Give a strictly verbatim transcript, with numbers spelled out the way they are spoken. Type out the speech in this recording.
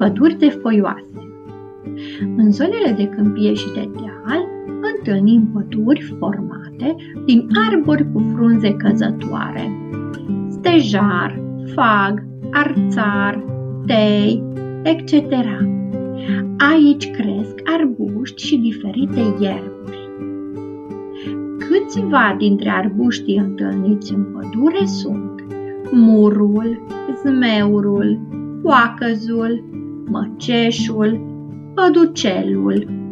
păduri de foioase. În zonele de câmpie și de deal întâlnim păduri formate din arbori cu frunze căzătoare, stejar, fag, arțar, tei, et cetera. Aici cresc arbuști și diferite ierburi. Câțiva dintre arbuștii întâlniți în pădure sunt murul, zmeurul, poacăzul, măceșul, păducelul,